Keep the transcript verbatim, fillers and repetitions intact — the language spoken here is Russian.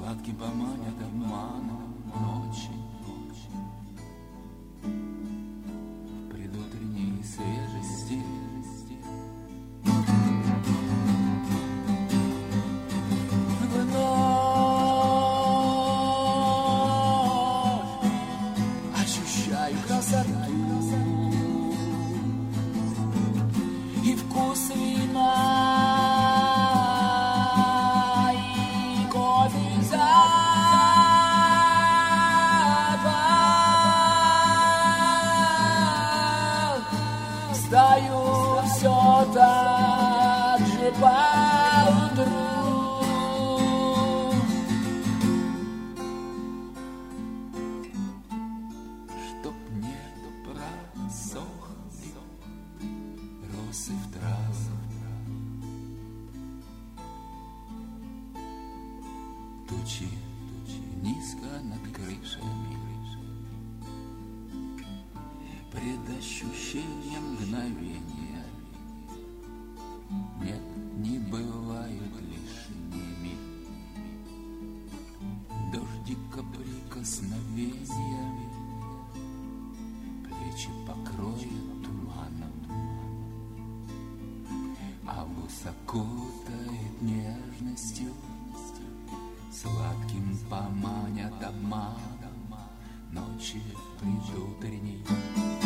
Сладкий поманят обманом ночи, в предутренней свежести. Вновь ощущаю красоту и вкус вина. Встаю все так же поутру, чтоб не просохли росы в травах. Тучи низко над крышами, предощущение мгновения нет, не бывают лишними. Дождика прикосновения плечи покроет туманом, август окутает нежностью, сладким поманят обманом ночи предутренней.